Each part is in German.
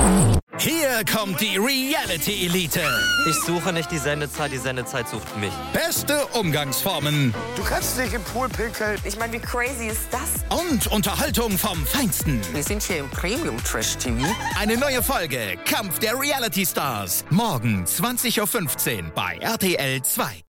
Hier kommt die Reality Elite. Ich suche nicht die Sendezeit sucht mich. Beste Umgangsformen. Du kannst nicht im Pool pinkeln. Ich meine, wie crazy ist das? Und Unterhaltung vom Feinsten. Wir sind hier im Premium Trash TV. Eine neue Folge Kampf der Reality Stars. Morgen 20:15 Uhr bei RTL 2.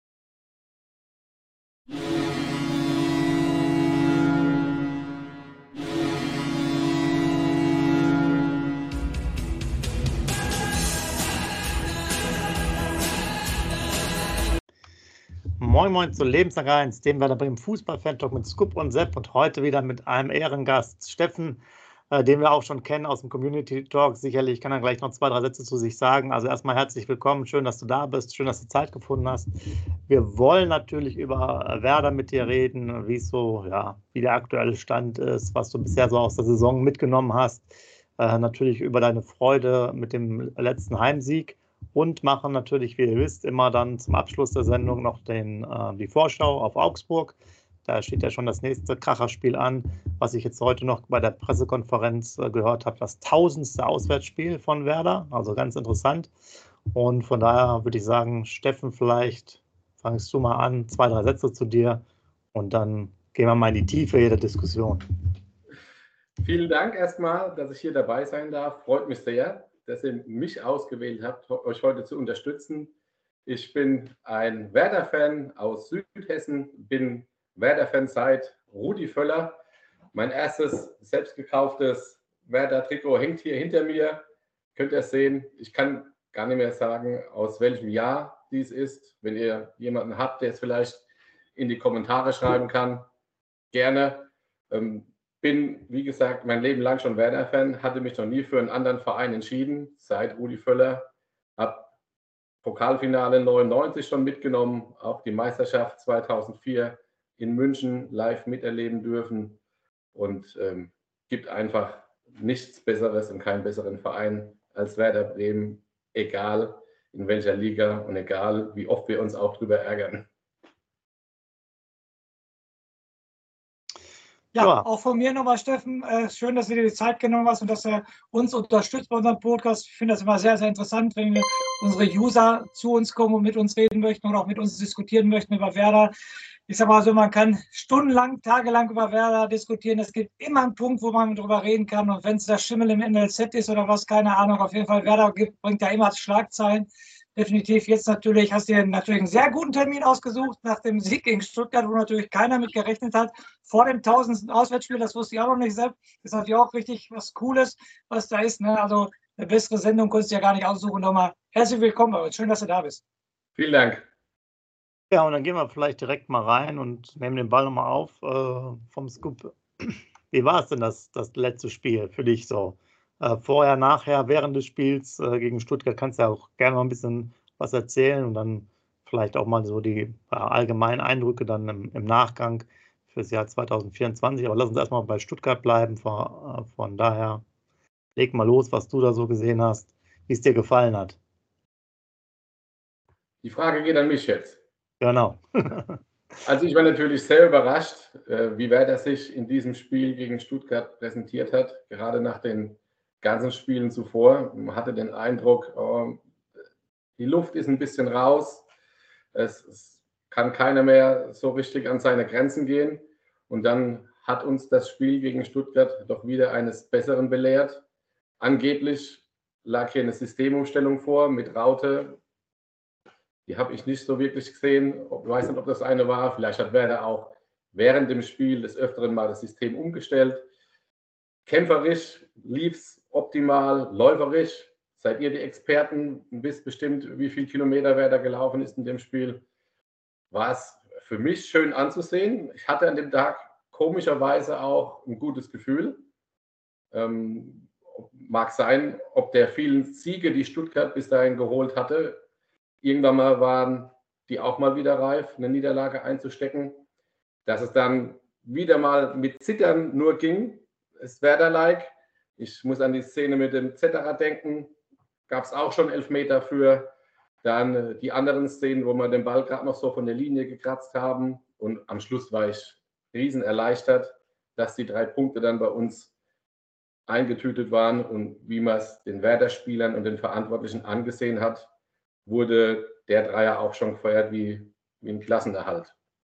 Moin Moin zu Lebenslang 1, dem Werder Bremen Fußball-Fan-Talk mit Scoop und Sepp und heute wieder mit einem Ehrengast, Steffen, den wir auch schon kennen aus dem Community Talk. Sicherlich kann er gleich noch 2, 3 Sätze zu sich sagen. Also erstmal herzlich willkommen, schön, dass du da bist, schön, dass du Zeit gefunden hast. Wir wollen natürlich über Werder mit dir reden, wie es so, ja, wie der aktuelle Stand ist, was du bisher so aus der Saison mitgenommen hast. Natürlich über deine Freude mit dem letzten Heimsieg. Und machen natürlich, wie ihr wisst, immer dann zum Abschluss der Sendung noch die Vorschau auf Augsburg. Da steht ja schon das nächste Kracherspiel an, was ich jetzt heute noch bei der Pressekonferenz gehört habe, das 1000. Auswärtsspiel von Werder, also ganz interessant. Und von daher würde ich sagen, Steffen, vielleicht fangst du mal an, 2, 3 Sätze zu dir und dann gehen wir mal in die Tiefe jeder Diskussion. Vielen Dank erstmal, dass ich hier dabei sein darf. Freut mich sehr, dass ihr mich ausgewählt habt, euch heute zu unterstützen. Ich bin ein Werder-Fan aus Südhessen, bin Werder-Fan seit Rudi Völler. Mein erstes selbst gekauftes Werder-Trikot hängt hier hinter mir. Könnt ihr es sehen. Ich kann gar nicht mehr sagen, aus welchem Jahr dies ist. Wenn ihr jemanden habt, der es vielleicht in die Kommentare schreiben kann, gerne. Bin, wie gesagt, mein Leben lang schon Werder-Fan, hatte mich noch nie für einen anderen Verein entschieden, seit Rudi Völler. Habe Pokalfinale 99 schon mitgenommen, auch die Meisterschaft 2004 in München live miterleben dürfen. Und gibt einfach nichts Besseres und keinen besseren Verein als Werder Bremen, egal in welcher Liga und egal wie oft wir uns auch drüber ärgern. Ja, auch von mir nochmal, Steffen. Schön, dass du dir die Zeit genommen hast und dass du uns unterstützt bei unserem Podcast. Ich finde das immer sehr, sehr interessant, wenn wir unsere User zu uns kommen und mit uns reden möchten und auch mit uns diskutieren möchten über Werder. Ich sage mal so, man kann stundenlang, tagelang über Werder diskutieren. Es gibt immer einen Punkt, wo man drüber reden kann. Und wenn es das Schimmel im NLZ ist oder was, keine Ahnung, auf jeden Fall, Werder bringt ja immer Schlagzeilen. Definitiv. Jetzt natürlich hast du dir natürlich einen sehr guten Termin ausgesucht nach dem Sieg gegen Stuttgart, wo natürlich keiner mit gerechnet hat. Vor dem 1000. Auswärtsspiel, das wusste ich auch noch nicht selbst. Das ist natürlich auch richtig was Cooles, was da ist. Ne? Also eine bessere Sendung konntest du ja gar nicht aussuchen. Nochmal herzlich willkommen bei uns. Schön, dass du da bist. Vielen Dank. Ja, und dann gehen wir vielleicht direkt mal rein und nehmen den Ball nochmal auf vom Scoop. Wie war es denn das letzte Spiel für dich so? Vorher, nachher, während des Spiels gegen Stuttgart kannst du ja auch gerne mal ein bisschen was erzählen und dann vielleicht auch mal so die allgemeinen Eindrücke dann im Nachgang fürs Jahr 2024. Aber lass uns erstmal bei Stuttgart bleiben. Von daher, leg mal los, was du da so gesehen hast, wie es dir gefallen hat. Die Frage geht an mich jetzt. Genau. Also ich war natürlich sehr überrascht, wie Werder sich in diesem Spiel gegen Stuttgart präsentiert hat, gerade nach den ganzen Spielen zuvor. Man hatte den Eindruck, die Luft ist ein bisschen raus. Es kann keiner mehr so richtig an seine Grenzen gehen. Und dann hat uns das Spiel gegen Stuttgart doch wieder eines Besseren belehrt. Angeblich lag hier eine Systemumstellung vor mit Raute. Die habe ich nicht so wirklich gesehen. Ich weiß nicht, ob das eine war. Vielleicht hat Werder auch während dem Spiel des Öfteren mal das System umgestellt. Kämpferisch lief es optimal, läuferisch. Seid ihr die Experten? Wisst bestimmt, wie viel Kilometer Werder gelaufen ist in dem Spiel. War es für mich schön anzusehen. Ich hatte an dem Tag komischerweise auch ein gutes Gefühl. Mag sein, ob der vielen Siege, die Stuttgart bis dahin geholt hatte, irgendwann mal waren die auch mal wieder reif, eine Niederlage einzustecken. Dass es dann wieder mal mit Zittern nur ging, ist Werder-like. Ich muss an die Szene mit dem Zetterer denken. Gab es auch schon Elfmeter für. Dann die anderen Szenen, wo wir den Ball gerade noch so von der Linie gekratzt haben. Und am Schluss war ich riesen erleichtert, dass die 3 Punkte dann bei uns eingetütet waren und wie man es den Werder-Spielern und den Verantwortlichen angesehen hat, wurde der Dreier auch schon gefeiert wie ein Klassenerhalt.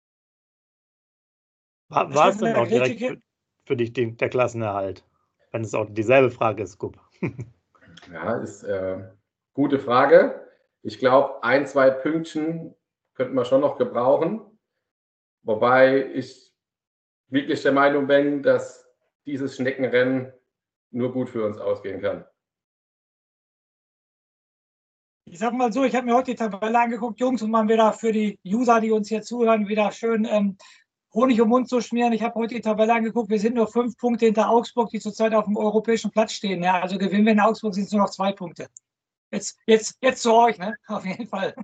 War es denn auch direkt für dich der Klassenerhalt? Wenn es auch dieselbe Frage ist, Gup. Ja, ist gute Frage. Ich glaube, 1, 2 Pünktchen könnten wir schon noch gebrauchen. Wobei ich wirklich der Meinung bin, dass dieses Schneckenrennen nur gut für uns ausgehen kann. Ich sag mal so, ich habe mir heute die Tabelle angeguckt, Jungs, um mal wieder für die User, die uns hier zuhören, wieder schön Honig um den Mund zu schmieren. Ich habe heute die Tabelle angeguckt, wir sind nur 5 Punkte hinter Augsburg, die zurzeit auf dem europäischen Platz stehen. Ja, also gewinnen wir in Augsburg, sind es nur noch 2 Punkte. Jetzt zu euch, ne? Auf jeden Fall.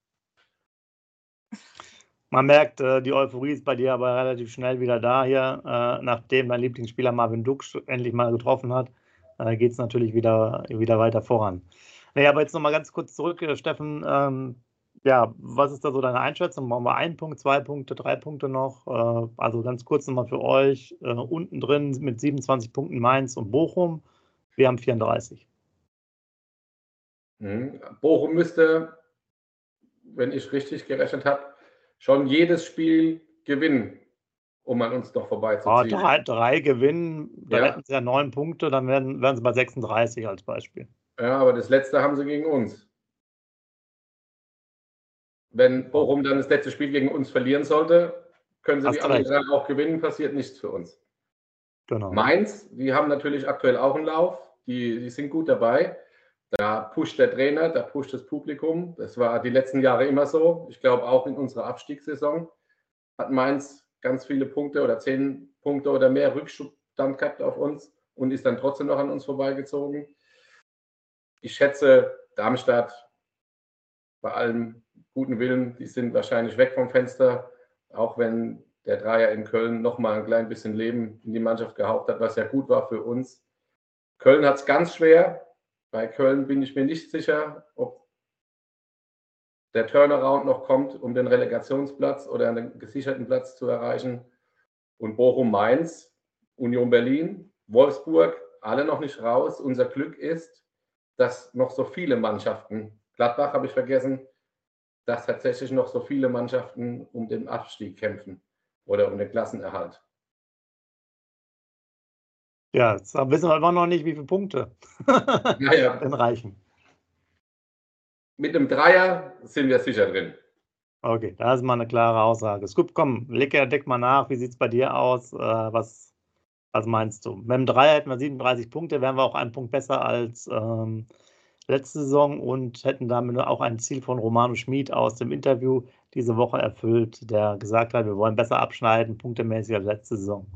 Man merkt, die Euphorie ist bei dir aber relativ schnell wieder da hier. Nachdem dein Lieblingsspieler Marvin Duksch endlich mal getroffen hat, geht es natürlich wieder weiter voran. Naja, aber jetzt nochmal ganz kurz zurück, Steffen. Ja, was ist da so deine Einschätzung? Brauchen wir 1 Punkt, 2 Punkte, 3 Punkte noch? Also ganz kurz nochmal für euch. Unten drin mit 27 Punkten Mainz und Bochum. Wir haben 34. Bochum müsste, wenn ich richtig gerechnet habe, schon jedes Spiel gewinnen, um an uns noch vorbeizuziehen. 3 gewinnen, da hätten sie ja 9 Punkte, dann wären sie bei 36 als Beispiel. Ja, aber das letzte haben sie gegen uns. Wenn Bochum dann das letzte Spiel gegen uns verlieren sollte, können sie die anderen 3 auch gewinnen, passiert nichts für uns. Genau. Mainz, die haben natürlich aktuell auch einen Lauf, die sind gut dabei. Da pusht der Trainer, da pusht das Publikum. Das war die letzten Jahre immer so. Ich glaube, auch in unserer Abstiegssaison hat Mainz ganz viele Punkte oder 10 Punkte oder mehr Rückstand gehabt auf uns und ist dann trotzdem noch an uns vorbeigezogen. Ich schätze, Darmstadt, bei allem guten Willen, die sind wahrscheinlich weg vom Fenster, auch wenn der Dreier in Köln nochmal ein klein bisschen Leben in die Mannschaft gehaucht hat, was ja gut war für uns. Köln hat es ganz schwer. Bei Köln bin ich mir nicht sicher, ob der Turnaround noch kommt, um den Relegationsplatz oder einen gesicherten Platz zu erreichen. Und Bochum, Mainz, Union Berlin, Wolfsburg, alle noch nicht raus. Unser Glück ist, dass noch so viele Mannschaften, Gladbach habe ich vergessen, dass tatsächlich noch so viele Mannschaften um den Abstieg kämpfen oder um den Klassenerhalt. Ja, jetzt wissen wir immer noch nicht, wie viele Punkte denn reichen. Mit einem Dreier sind wir sicher drin. Okay, da ist mal eine klare Aussage. Scoop, komm, deck mal nach. Wie sieht es bei dir aus? Was meinst du? Mit dem Dreier hätten wir 37 Punkte, wären wir auch einen Punkt besser als letzte Saison und hätten damit auch ein Ziel von Romano Schmid aus dem Interview diese Woche erfüllt, der gesagt hat, wir wollen besser abschneiden, punktemäßig als letzte Saison.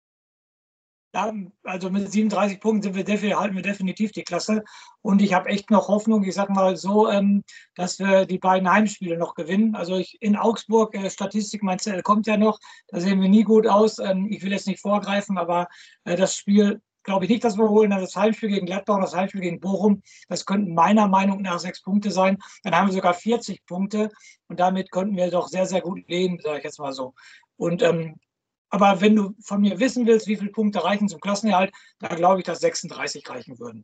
Ja, also mit 37 Punkten halten wir definitiv die Klasse. Und ich habe echt noch Hoffnung, ich sage mal so, dass wir die beiden Heimspiele noch gewinnen. Also in Augsburg, Statistik, mein Zettel kommt ja noch, da sehen wir nie gut aus. Ich will jetzt nicht vorgreifen, aber das Spiel, glaube ich nicht, dass wir holen. Das Heimspiel gegen Gladbach und das Heimspiel gegen Bochum, das könnten meiner Meinung nach 6 Punkte sein. Dann haben wir sogar 40 Punkte und damit könnten wir doch sehr, sehr gut leben, sage ich jetzt mal so. Und aber wenn du von mir wissen willst, wie viele Punkte reichen zum Klassenerhalt, da glaube ich, dass 36 reichen würden.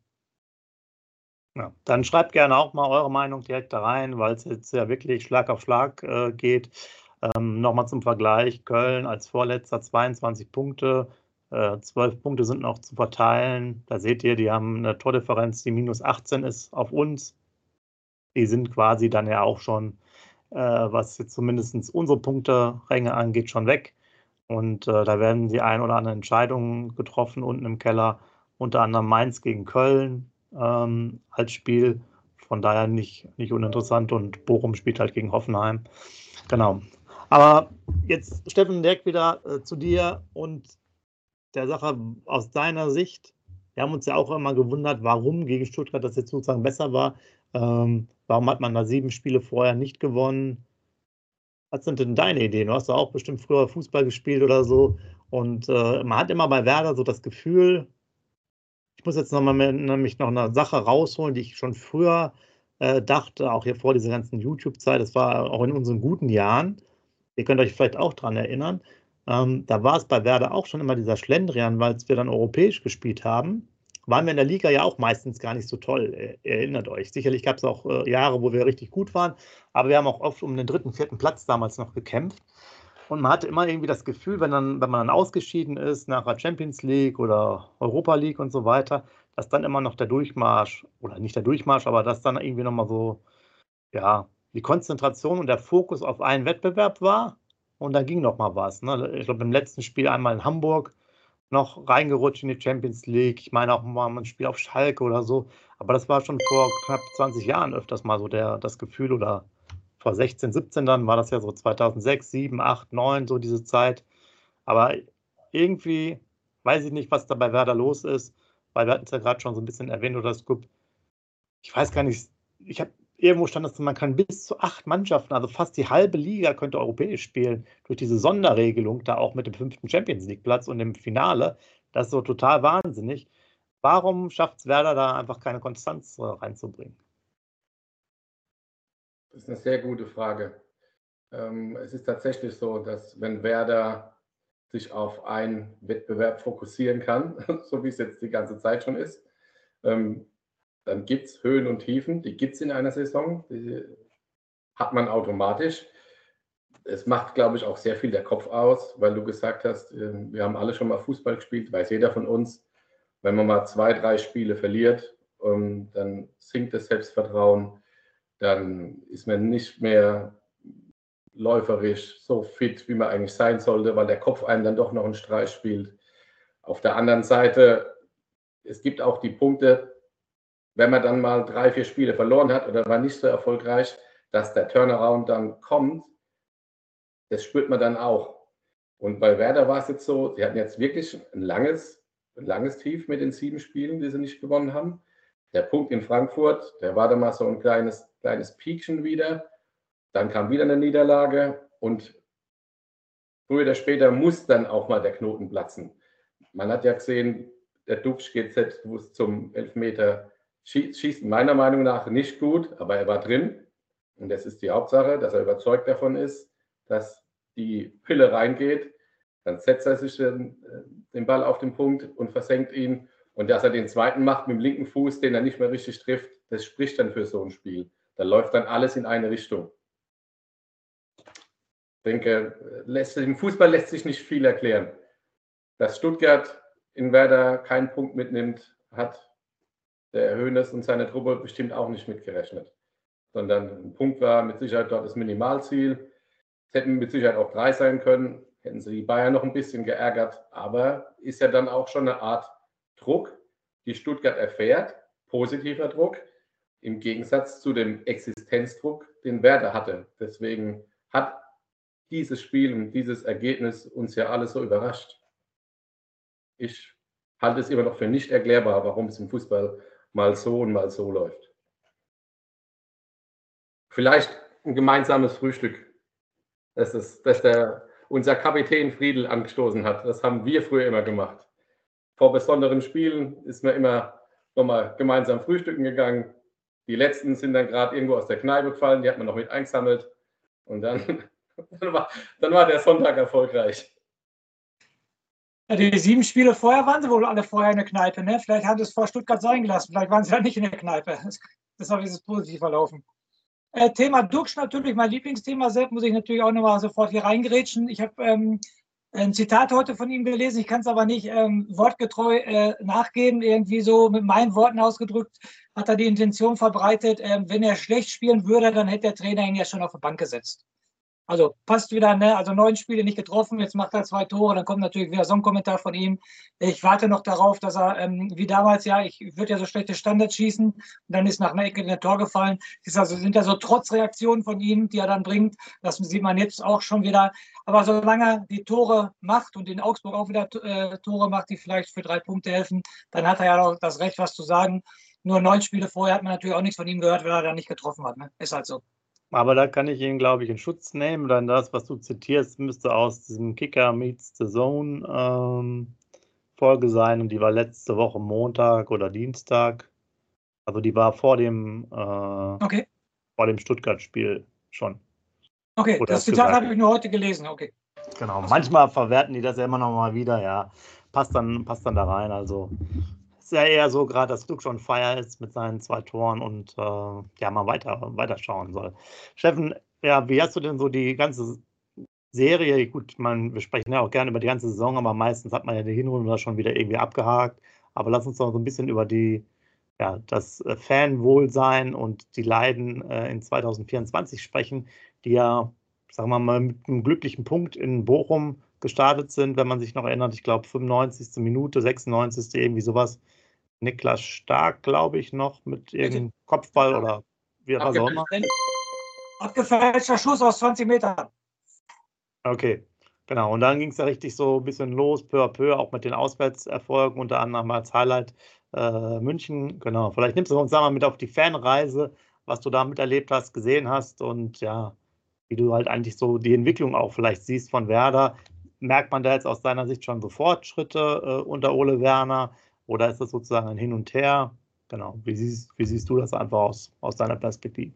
Ja, dann schreibt gerne auch mal eure Meinung direkt da rein, weil es jetzt ja wirklich Schlag auf Schlag geht. Nochmal zum Vergleich, Köln als Vorletzter 22 Punkte, 12 Punkte sind noch zu verteilen. Da seht ihr, die haben eine Tordifferenz, die minus 18 ist auf uns. Die sind quasi dann ja auch schon, was jetzt zumindest unsere Punkteränge angeht, schon weg. Und da werden die ein oder anderen Entscheidungen getroffen unten im Keller, unter anderem Mainz gegen Köln als Spiel. Von daher nicht uninteressant und Bochum spielt halt gegen Hoffenheim. Genau. Aber jetzt, Steffen, direkt wieder zu dir und der Sache aus deiner Sicht. Wir haben uns ja auch immer gewundert, warum gegen Stuttgart das jetzt sozusagen besser war. Warum hat man da 7 Spiele vorher nicht gewonnen? Was sind denn deine Ideen? Du hast ja auch bestimmt früher Fußball gespielt oder so. Und man hat immer bei Werder so das Gefühl, ich muss jetzt nämlich noch eine Sache rausholen, die ich schon früher dachte, auch hier vor dieser ganzen YouTube-Zeit, das war auch in unseren guten Jahren. Ihr könnt euch vielleicht auch daran erinnern. Da war es bei Werder auch schon immer dieser Schlendrian, weil wir dann europäisch gespielt haben. waren wir in der Liga ja auch meistens gar nicht so toll, erinnert euch. Sicherlich gab es auch Jahre, wo wir richtig gut waren, aber wir haben auch oft um den 3., 4. Platz damals noch gekämpft. Und man hatte immer irgendwie das Gefühl, wenn man dann ausgeschieden ist nach der Champions League oder Europa League und so weiter, dass dann immer noch der Durchmarsch, oder nicht der Durchmarsch, aber dass dann irgendwie nochmal so, ja, die Konzentration und der Fokus auf einen Wettbewerb war und dann ging noch mal was. Ne? Ich glaube, im letzten Spiel einmal in Hamburg noch reingerutscht in die Champions League. Ich meine auch mal ein Spiel auf Schalke oder so. Aber das war schon vor knapp 20 Jahren öfters mal so das Gefühl, oder vor 16, 17 dann war das ja so 2006, 7, 8, 9, so diese Zeit. Aber irgendwie weiß ich nicht, was da bei Werder los ist, weil wir hatten es ja gerade schon so ein bisschen erwähnt, oder Scoop. Ich weiß gar nicht, irgendwo stand es, man kann bis zu 8 Mannschaften, also fast die halbe Liga könnte europäisch spielen, durch diese Sonderregelung, da auch mit dem 5. Champions-League-Platz und dem Finale. Das ist so total wahnsinnig. Warum schafft es Werder da einfach keine Konstanz reinzubringen? Das ist eine sehr gute Frage. Es ist tatsächlich so, dass wenn Werder sich auf einen Wettbewerb fokussieren kann, so wie es jetzt die ganze Zeit schon ist, dann gibt es Höhen und Tiefen, die gibt es in einer Saison, die hat man automatisch. Es macht, glaube ich, auch sehr viel der Kopf aus, weil du gesagt hast, wir haben alle schon mal Fußball gespielt, weiß jeder von uns, wenn man mal 2, 3 Spiele verliert, dann sinkt das Selbstvertrauen, dann ist man nicht mehr läuferisch so fit, wie man eigentlich sein sollte, weil der Kopf einem dann doch noch einen Streich spielt. Auf der anderen Seite, es gibt auch die Punkte, wenn man dann mal 3, 4 Spiele verloren hat oder war nicht so erfolgreich, dass der Turnaround dann kommt, das spürt man dann auch. Und bei Werder war es jetzt so, sie hatten jetzt wirklich ein langes Tief mit den 7 Spielen, die sie nicht gewonnen haben. Der Punkt in Frankfurt, der war dann mal so ein kleines Piekchen wieder. Dann kam wieder eine Niederlage und früher oder später muss dann auch mal der Knoten platzen. Man hat ja gesehen, der Duxch geht selbstbewusst zum Elfmeter, schießt meiner Meinung nach nicht gut, aber er war drin. Und das ist die Hauptsache, dass er überzeugt davon ist, dass die Pille reingeht. Dann setzt er sich den Ball auf den Punkt und versenkt ihn. Und dass er den zweiten macht mit dem linken Fuß, den er nicht mehr richtig trifft, das spricht dann für so ein Spiel. Da läuft dann alles in eine Richtung. Ich denke, im Fußball lässt sich nicht viel erklären. Dass Stuttgart in Werder keinen Punkt mitnimmt, hat der Hoeneß und seine Truppe bestimmt auch nicht mitgerechnet. Sondern ein Punkt war mit Sicherheit dort das Minimalziel. Es hätten mit Sicherheit auch 3 sein können. Hätten sie die Bayern noch ein bisschen geärgert. Aber ist ja dann auch schon eine Art Druck, die Stuttgart erfährt. Positiver Druck. Im Gegensatz zu dem Existenzdruck, den Werder hatte. Deswegen hat dieses Spiel und dieses Ergebnis uns ja alle so überrascht. Ich halte es immer noch für nicht erklärbar, warum es im Fußball mal so und mal so läuft. Vielleicht ein gemeinsames Frühstück, das unser Kapitän Friedl angestoßen hat. Das haben wir früher immer gemacht. Vor besonderen Spielen ist man immer nochmal gemeinsam frühstücken gegangen. Die letzten sind dann gerade irgendwo aus der Kneipe gefallen, die hat man noch mit eingesammelt. Und dann war der Sonntag erfolgreich. Ja, die 7 Spiele vorher waren sie wohl alle vorher in der Kneipe. Ne? Vielleicht haben sie es vor Stuttgart sein gelassen. Vielleicht waren sie dann nicht in der Kneipe. Deshalb ist es positiv verlaufen. Thema Duxch natürlich, mein Lieblingsthema. Selbst muss ich natürlich auch nochmal sofort hier reingerätschen. Ich habe ein Zitat heute von ihm gelesen. Ich kann es aber nicht wortgetreu nachgeben. Irgendwie so mit meinen Worten ausgedrückt hat er die Intention verbreitet, wenn er schlecht spielen würde, dann hätte der Trainer ihn ja schon auf die Bank gesetzt. Also passt wieder, ne? Also 9 Spiele nicht getroffen, jetzt macht er 2 Tore, dann kommt natürlich wieder so ein Kommentar von ihm. Ich warte noch darauf, dass er, wie damals, ja, ich würde ja so schlechte Standards schießen und dann ist nach einer Ecke ein Tor gefallen. Sind ja so Trotzreaktionen von ihm, die er dann bringt. Das sieht man jetzt auch schon wieder. Aber solange er die Tore macht und in Augsburg auch wieder Tore macht, die vielleicht für 3 Punkte helfen, dann hat er ja auch das Recht, was zu sagen. Nur 9 Spiele vorher hat man natürlich auch nichts von ihm gehört, weil er dann nicht getroffen hat. Ne? Ist halt so. Aber da kann ich ihn, glaube ich, in Schutz nehmen. Dann das, was du zitierst, müsste aus diesem Kicker Meets the Zone Folge sein. Und die war letzte Woche Montag oder Dienstag. Also die war vor dem Stuttgart-Spiel schon. Okay, das Zitat habe ich nur heute gelesen. Okay. Genau, manchmal verwerten die das ja immer noch mal wieder. Ja, passt dann da rein. Also ja eher so gerade, dass Luke schon Feier ist mit seinen 2 Toren und ja, mal weiterschauen soll. Steffen, ja, wie hast du denn so die ganze Serie? Gut, wir sprechen ja auch gerne über die ganze Saison, aber meistens hat man ja die Hinrunde da schon wieder irgendwie abgehakt. Aber lass uns doch so ein bisschen über das Fanwohlsein und die Leiden in 2024 sprechen, die ja, sagen wir mal, mit einem glücklichen Punkt in Bochum gestartet sind, wenn man sich noch erinnert, ich glaube 95. Minute, 96. irgendwie sowas. Niklas Stark, glaube ich, noch mit irgendeinem Kopfball oder wie was auch immer. Abgefälschter Schuss aus 20 Metern. Okay, genau. Und dann ging es ja richtig so ein bisschen los, peu à peu, auch mit den Auswärtserfolgen, unter anderem als Highlight München. Genau. Vielleicht nimmst du uns da mal mit auf die Fanreise, was du da miterlebt hast, gesehen hast und ja, wie du halt eigentlich so die Entwicklung auch vielleicht siehst von Werder. Merkt man da jetzt aus deiner Sicht schon so Fortschritte unter Ole Werner oder ist das sozusagen ein Hin und Her? Genau. Wie siehst du das einfach aus deiner Perspektive?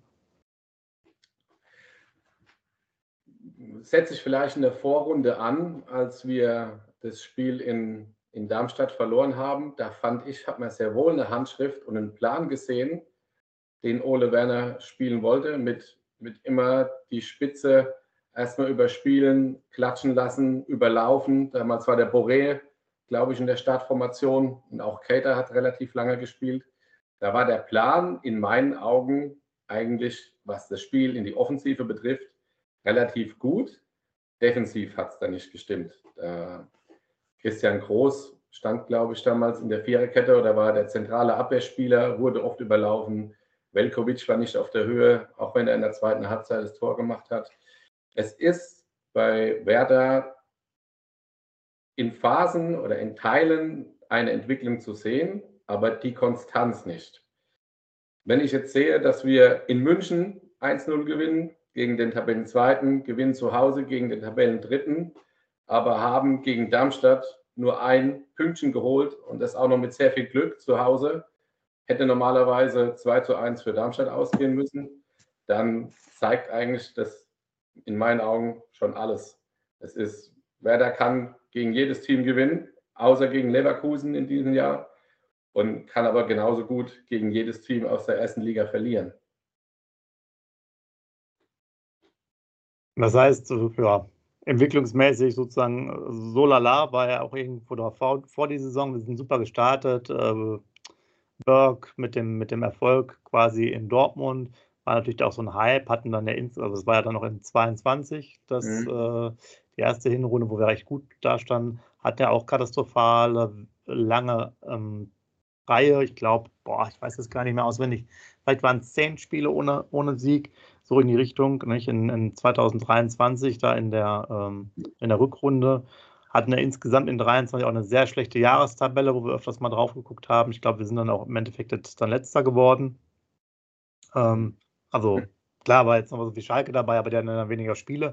Setze ich vielleicht in der Vorrunde an, als wir das Spiel in Darmstadt verloren haben. Da fand ich, hat man sehr wohl eine Handschrift und einen Plan gesehen, den Ole Werner spielen wollte, mit immer die Spitze erstmal überspielen, klatschen lassen, überlaufen. Damals war der Boré, glaube ich, in der Startformation und auch Keita hat relativ lange gespielt. Da war der Plan in meinen Augen eigentlich, was das Spiel in die Offensive betrifft, relativ gut. Defensiv hat es da nicht gestimmt. Christian Groß stand, glaube ich, damals in der Viererkette oder war der zentrale Abwehrspieler, wurde oft überlaufen. Veljković war nicht auf der Höhe, auch wenn er in der zweiten Halbzeit das Tor gemacht hat. Es ist bei Werder in Phasen oder in Teilen eine Entwicklung zu sehen, aber die Konstanz nicht. Wenn ich jetzt sehe, dass wir in München 1-0 gewinnen, gegen den Tabellenzweiten, gewinnen zu Hause gegen den Tabellendritten, aber haben gegen Darmstadt nur ein Pünktchen geholt und das auch noch mit sehr viel Glück zu Hause, hätte normalerweise 2-1 für Darmstadt ausgehen müssen, dann zeigt eigentlich das in meinen Augen schon alles. Es ist, Werder kann gegen jedes Team gewinnen, außer gegen Leverkusen in diesem Jahr und kann aber genauso gut gegen jedes Team aus der ersten Liga verlieren. Das heißt, ja, entwicklungsmäßig sozusagen so lala war ja auch irgendwo vor die Saison. Wir sind super gestartet. Berg mit dem Erfolg quasi in Dortmund war natürlich auch so ein Hype, hatten dann also es war ja dann noch in 22, die erste Hinrunde, wo wir recht gut dastanden, hat ja auch katastrophale, lange Reihe. Ich glaube, ich weiß es gar nicht mehr auswendig, vielleicht waren es 10 Spiele ohne Sieg, so in die Richtung, nicht? In 2023, da in der Rückrunde, hatten wir insgesamt in 23 auch eine sehr schlechte Jahrestabelle, wo wir öfters mal drauf geguckt haben. Ich glaube, wir sind dann auch im Endeffekt jetzt dann Letzter geworden. Also klar war jetzt noch so viel Schalke dabei, aber die hatten dann weniger Spiele.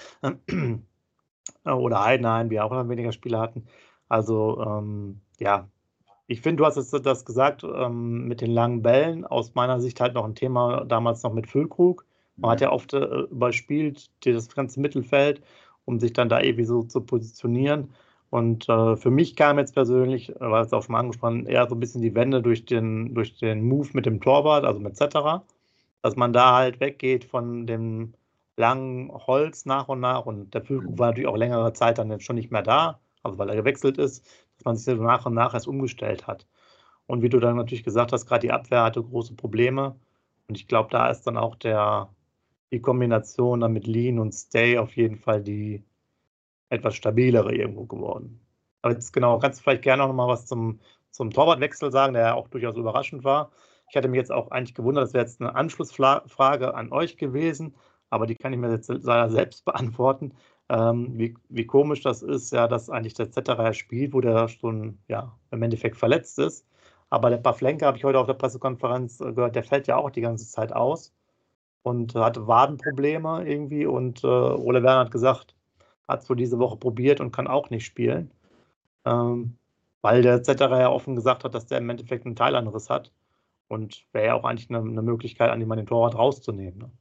Oder Heidenheim, die auch dann weniger Spiele hatten. Also ja, ich finde, du hast jetzt das gesagt mit den langen Bällen. Aus meiner Sicht halt noch ein Thema damals noch mit Füllkrug. Man hat ja oft überspielt das ganze Mittelfeld, um sich dann da irgendwie so zu positionieren. Und für mich kam jetzt persönlich, war es auch schon mal angesprochen, eher so ein bisschen die Wende durch den Move mit dem Torwart, also mit Cetera, dass man da halt weggeht von dem langen Holz nach und nach. Und der Füllkrug war natürlich auch längere Zeit dann jetzt schon nicht mehr da, also weil er gewechselt ist, dass man sich so nach und nach erst umgestellt hat. Und wie du dann natürlich gesagt hast, gerade die Abwehr hatte große Probleme. Und ich glaube, da ist dann auch die Kombination dann mit Lean und Stay auf jeden Fall die etwas stabilere irgendwo geworden. Aber jetzt genau, kannst du vielleicht gerne noch mal was zum Torwartwechsel sagen, der ja auch durchaus überraschend war. Ich hätte mich jetzt auch eigentlich gewundert, das wäre jetzt eine Anschlussfrage an euch gewesen, aber die kann ich mir jetzt leider selbst beantworten. Wie komisch das ist, ja, dass eigentlich der Zetterer spielt, wo der schon im Endeffekt verletzt ist. Aber der Pavlenka, habe ich heute auf der Pressekonferenz gehört, der fällt ja auch die ganze Zeit aus und hatte Wadenprobleme irgendwie. Und Ole Werner hat gesagt, hat es wohl diese Woche probiert und kann auch nicht spielen, weil der Zetterer ja offen gesagt hat, dass der im Endeffekt einen Teilanriss hat. Und wäre ja auch eigentlich eine Möglichkeit, an dem man den Torwart rauszunehmen. Ne?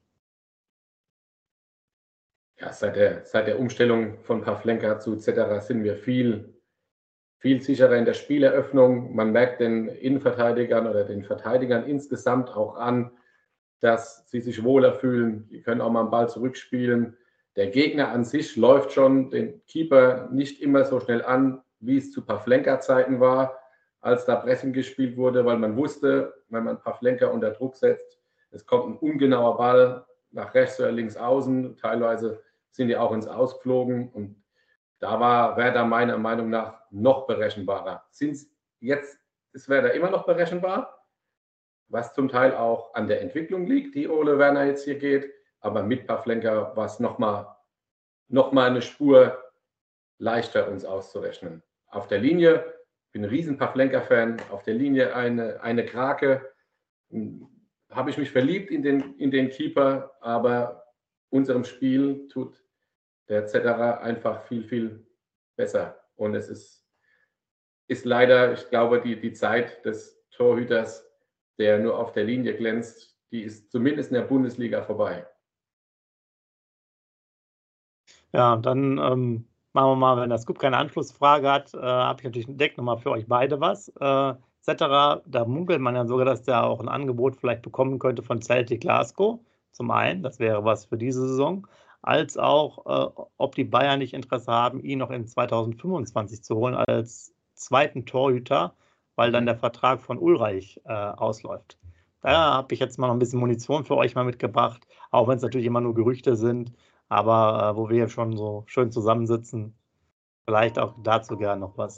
Ja, seit der Umstellung von Pavlenka zu Cetera sind wir viel viel sicherer in der Spieleröffnung. Man merkt den Innenverteidigern oder den Verteidigern insgesamt auch an, dass sie sich wohler fühlen. Die können auch mal einen Ball zurückspielen. Der Gegner an sich läuft schon den Keeper nicht immer so schnell an, wie es zu Pavlenka-Zeiten war, als da Pressing gespielt wurde, weil man wusste, wenn man Pavlenka unter Druck setzt, es kommt ein ungenauer Ball nach rechts oder links außen. Teilweise sind die auch ins Aus geflogen. Und da war Werder meiner Meinung nach noch berechenbarer. Jetzt ist Werder immer noch berechenbar, was zum Teil auch an der Entwicklung liegt, die Ole Werner jetzt hier geht. Aber mit Pavlenka war es noch mal eine Spur leichter, uns auszurechnen. Auf der Linie, ich bin ein riesen Pavlenka-Fan, auf der Linie eine Krake. Habe ich mich verliebt in den Keeper, aber unserem Spiel tut der Zetterer einfach viel, viel besser. Und es ist leider, ich glaube, die Zeit des Torhüters, der nur auf der Linie glänzt, die ist zumindest in der Bundesliga vorbei. Ja, dann machen wir mal, wenn der Scoop keine Anschlussfrage hat, habe ich natürlich entdeckt nochmal für euch beide was. Etc. Da munkelt man ja sogar, dass der auch ein Angebot vielleicht bekommen könnte von Celtic Glasgow. Zum einen, das wäre was für diese Saison, als auch, ob die Bayern nicht Interesse haben, ihn noch in 2025 zu holen als zweiten Torhüter, weil dann der Vertrag von Ulreich ausläuft. Da habe ich jetzt mal noch ein bisschen Munition für euch mal mitgebracht, auch wenn es natürlich immer nur Gerüchte sind, aber wo wir schon so schön zusammensitzen, vielleicht auch dazu gerne noch was.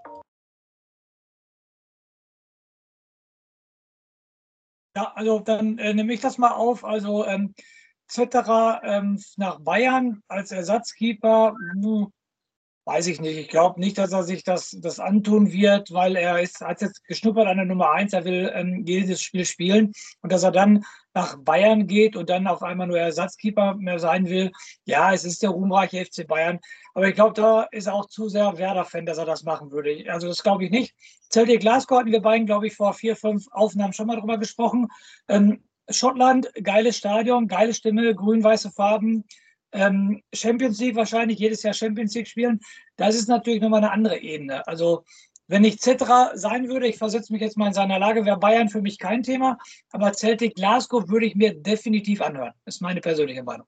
Ja, also dann nehme ich das mal auf. Also Zetterer nach Bayern als Ersatzkeeper, weiß ich nicht. Ich glaube nicht, dass er sich das antun wird, weil hat jetzt geschnuppert an der Nummer 1, er will jedes Spiel spielen. Und dass er dann nach Bayern geht und dann auf einmal nur Ersatzkeeper mehr sein will, ja, es ist der ruhmreiche FC Bayern. Aber ich glaube, da ist er auch zu sehr Werder-Fan, dass er das machen würde. Also das glaube ich nicht. Celtic Glasgow hatten wir beiden, glaube ich, vor 4, 5 Aufnahmen schon mal drüber gesprochen. Schottland, geiles Stadion, geile Stimme, grün-weiße Farben. Champions League wahrscheinlich, jedes Jahr Champions League spielen. Das ist natürlich nochmal eine andere Ebene. Also wenn ich Zetterer sein würde, ich versetze mich jetzt mal in seiner Lage, wäre Bayern für mich kein Thema, aber Celtic Glasgow würde ich mir definitiv anhören. Das ist meine persönliche Meinung.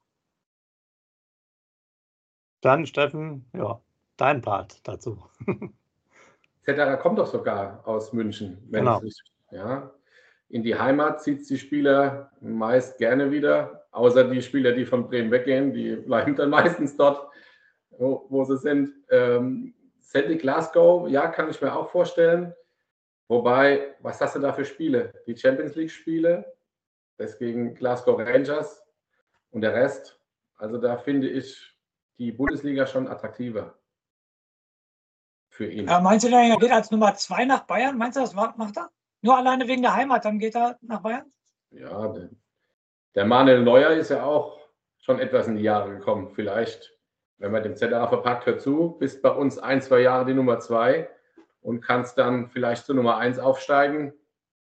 Dann, Steffen, ja, dein Part dazu. Zetterer kommt doch sogar aus München. Wenn Genau. In die Heimat zieht die Spieler meist gerne wieder, außer die Spieler, die von Bremen weggehen, die bleiben dann meistens dort, wo sie sind. Celtic Glasgow, ja, kann ich mir auch vorstellen. Wobei, was hast du da für Spiele? Die Champions League-Spiele, das gegen Glasgow Rangers und der Rest. Also da finde ich die Bundesliga schon attraktiver für ihn. Ja, meinst du, er geht als Nummer 2 nach Bayern? Meinst du, das macht er? Nur alleine wegen der Heimat, dann geht er nach Bayern? Ja, der Manuel Neuer ist ja auch schon etwas in die Jahre gekommen. Vielleicht, wenn man dem Zetterer verpackt, hör zu, bist bei uns 1, 2 Jahre die Nummer 2 und kannst dann vielleicht zur Nummer 1 aufsteigen.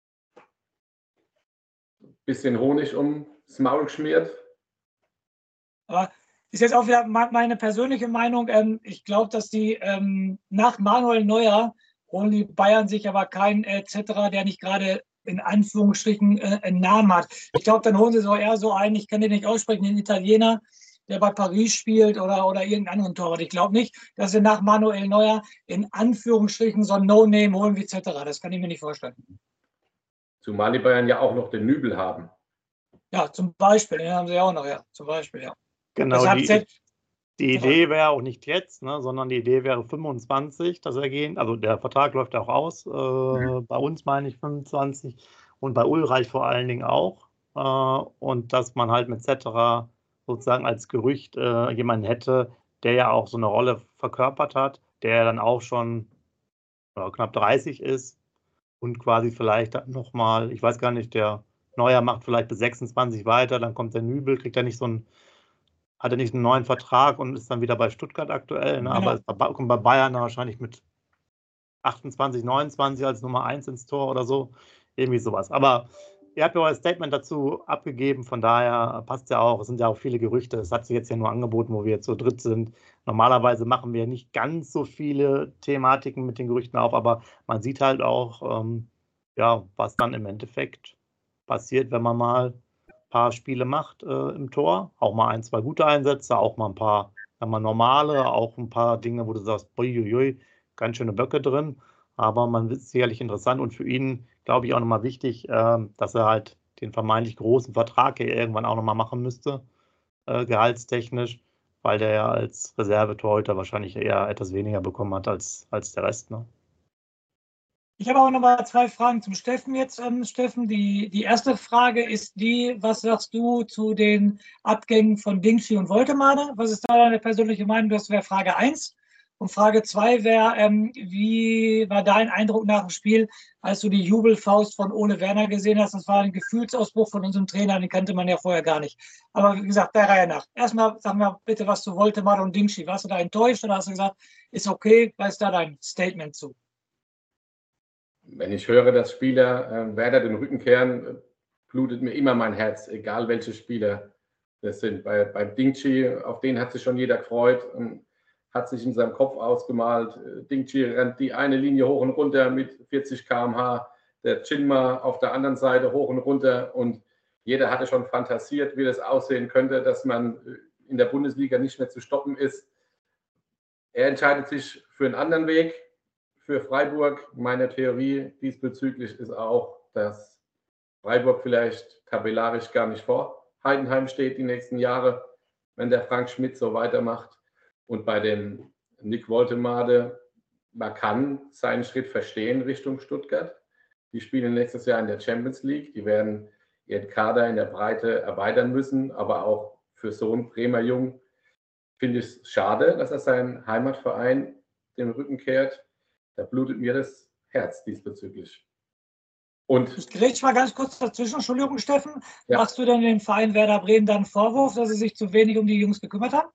Bisschen Honig ums Maul geschmiert. Aber ist jetzt auch wieder meine persönliche Meinung. Ich glaube, dass die nach Manuel Neuer holen die Bayern sich aber keinen Zetterer, der nicht gerade in Anführungsstrichen einen Namen hat. Ich glaube, dann holen sie so eher so einen, ich kann den nicht aussprechen, den Italiener, der bei Paris spielt oder irgendeinen anderen Torwart. Ich glaube nicht, dass sie nach Manuel Neuer in Anführungsstrichen so ein No-Name holen wie Zetterer. Das kann ich mir nicht vorstellen. Zumal die Bayern ja auch noch den Nübel haben. Ja, zum Beispiel, den haben sie ja auch noch, ja, zum Beispiel, ja. Genau, die Idee wäre auch nicht jetzt, ne, sondern die Idee wäre 25, dass er gehen. Also der Vertrag läuft ja auch aus. Bei uns meine ich 25 und bei Ulreich vor allen Dingen auch. Und dass man halt mit Zetterer sozusagen als Gerücht jemanden hätte, der ja auch so eine Rolle verkörpert hat, der dann auch schon knapp 30 ist und quasi vielleicht nochmal, ich weiß gar nicht, der Neuer macht vielleicht bis 26 weiter, dann kommt der Nübel, hat er nicht einen neuen Vertrag und ist dann wieder bei Stuttgart aktuell, ne? Genau. Aber kommt bei Bayern wahrscheinlich mit 28, 29 als Nummer 1 ins Tor oder so, irgendwie sowas. Aber Ihr habt ja euer Statement dazu abgegeben, von daher passt ja auch. Es sind ja auch viele Gerüchte. Es hat sich jetzt ja nur angeboten, wo wir jetzt so dritt sind. Normalerweise machen wir nicht ganz so viele Thematiken mit den Gerüchten auf, aber man sieht halt auch, ja, was dann im Endeffekt passiert, wenn man mal ein paar Spiele macht im Tor. Auch mal ein, zwei gute Einsätze, auch mal ein paar, sagen wir, normale, auch ein paar Dinge, wo du sagst, uiuiui, ganz schöne Böcke drin. Aber man wird sicherlich interessant und für ihn, glaube ich, auch nochmal wichtig, dass er halt den vermeintlich großen Vertrag hier irgendwann auch nochmal machen müsste, gehaltstechnisch, weil der ja als Reservetorhüter wahrscheinlich eher etwas weniger bekommen hat als der Rest. Ne? Ich habe aber noch mal 2 Fragen zum Steffen jetzt. Steffen, die erste Frage ist die, was sagst du zu den Abgängen von Dingschi und Woltemade? Was ist da deine persönliche Meinung? Das wäre Frage 1. Und Frage 2 wäre, wie war dein Eindruck nach dem Spiel, als du die Jubelfaust von Ole Werner gesehen hast? Das war ein Gefühlsausbruch von unserem Trainer, den kannte man ja vorher gar nicht. Aber wie gesagt, der Reihe nach. Erstmal sag mal bitte was zu Woltemade und Dingschi. Warst du da enttäuscht oder hast du gesagt, ist okay? Was ist da dein Statement zu? Wenn ich höre, dass Spieler Werder den Rücken kehren, blutet mir immer mein Herz, egal welche Spieler das sind. Beim Dingschi, auf den hat sich schon jeder gefreut und hat sich in seinem Kopf ausgemalt. Dingschi rennt die eine Linie hoch und runter mit 40 km/h, der Chinma auf der anderen Seite hoch und runter und jeder hatte schon fantasiert, wie das aussehen könnte, dass man in der Bundesliga nicht mehr zu stoppen ist. Er entscheidet sich für einen anderen Weg, für Freiburg. Meine Theorie diesbezüglich ist auch, dass Freiburg vielleicht tabellarisch gar nicht vor Heidenheim steht die nächsten Jahre, wenn der Frank Schmidt so weitermacht. Und bei dem Nick Woltemade, man kann seinen Schritt verstehen Richtung Stuttgart. Die spielen nächstes Jahr in der Champions League. Die werden ihren Kader in der Breite erweitern müssen. Aber auch für so einen Bremer Jung finde ich es schade, dass er seinen Heimatverein den Rücken kehrt. Da blutet mir das Herz diesbezüglich. Und ich grätsch mal ganz kurz dazwischen. Entschuldigung, Steffen. Ja. Machst du denn dem Verein Werder Bremen dann einen Vorwurf, dass sie sich zu wenig um die Jungs gekümmert haben?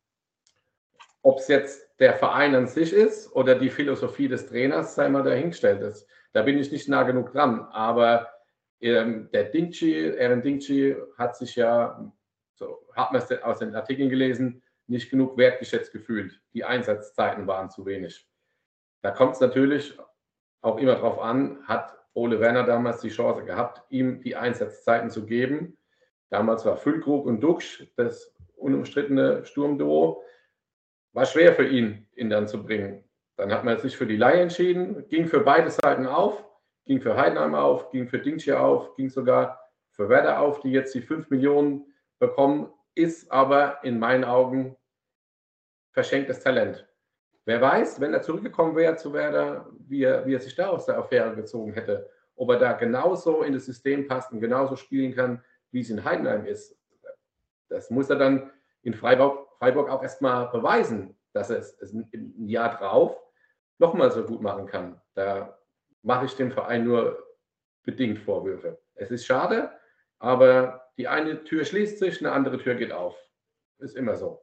ob es jetzt der Verein an sich ist oder die Philosophie des Trainers, sei mal dahingestellt ist. Da bin ich nicht nah genug dran. Aber der Eren Dingschi hat sich ja, so hat man es aus den Artikeln gelesen, nicht genug wertgeschätzt gefühlt. Die Einsatzzeiten waren zu wenig. Da kommt es natürlich auch immer drauf an, hat Ole Werner damals die Chance gehabt, ihm die Einsatzzeiten zu geben. Damals war Füllkrug und Duxch das unumstrittene Sturmduo. War schwer für ihn dann zu bringen. Dann hat man sich für die Leihe entschieden, ging für beide Seiten auf, ging für Heidenheim auf, ging für Dingschi auf, ging sogar für Werder auf, die jetzt die 5 Millionen bekommen, ist aber in meinen Augen verschenktes Talent. Wer weiß, wenn er zurückgekommen wäre zu Werder, wie er sich da aus der Affäre gezogen hätte, ob er da genauso in das System passt und genauso spielen kann, wie es in Heidenheim ist. Das muss er dann in Freiburg auch erstmal beweisen, dass er es ein Jahr drauf nochmal so gut machen kann. Da mache ich dem Verein nur bedingt Vorwürfe. Es ist schade, aber die eine Tür schließt sich, eine andere Tür geht auf. Ist immer so.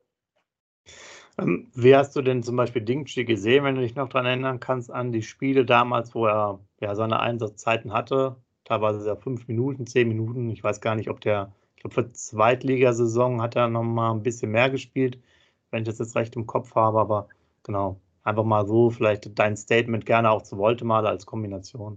Wie hast du denn zum Beispiel Dingschi gesehen, wenn du dich noch daran erinnern kannst, an die Spiele damals, wo er ja seine Einsatzzeiten hatte? Teilweise ja 5 Minuten, 10 Minuten. Ich weiß gar nicht, ob ich glaube, für Zweitligasaison hat er noch mal ein bisschen mehr gespielt, wenn ich das jetzt recht im Kopf habe. Aber genau, einfach mal so, vielleicht dein Statement gerne auch zu Woltemade als Kombination.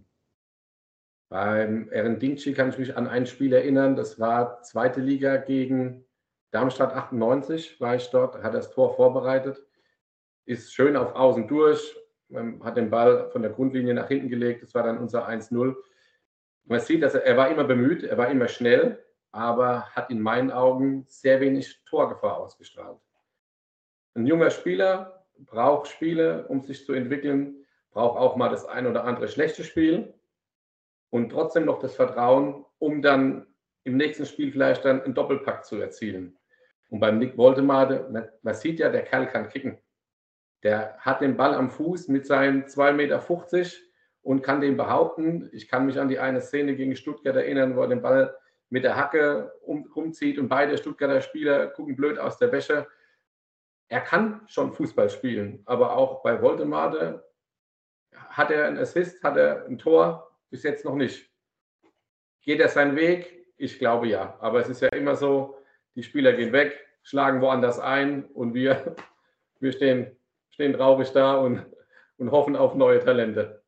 Beim Eren Dingschi kann ich mich an ein Spiel erinnern, das war zweite Liga gegen Darmstadt 98, war ich dort, hat das Tor vorbereitet, ist schön auf Außen durch, hat den Ball von der Grundlinie nach hinten gelegt, das war dann unser 1-0. Man sieht, dass er war immer bemüht, er war immer schnell, aber hat in meinen Augen sehr wenig Torgefahr ausgestrahlt. Ein junger Spieler braucht Spiele, um sich zu entwickeln, braucht auch mal das ein oder andere schlechte Spiel und trotzdem noch das Vertrauen, um dann im nächsten Spiel vielleicht dann einen Doppelpack zu erzielen. Und beim Nick Woltemade, man sieht ja, der Kerl kann kicken. Der hat den Ball am Fuß mit seinen 2,50 Meter und kann den behaupten. Ich kann mich an die eine Szene gegen Stuttgart erinnern, wo er den Ball mit der Hacke rumzieht und beide Stuttgarter Spieler gucken blöd aus der Wäsche. Er kann schon Fußball spielen, aber auch bei Woltemade hat er einen Assist, hat er ein Tor, bis jetzt noch nicht. Geht er seinen Weg? Ich glaube ja. Aber es ist ja immer so, die Spieler gehen weg, schlagen woanders ein und wir stehen traurig da und hoffen auf neue Talente.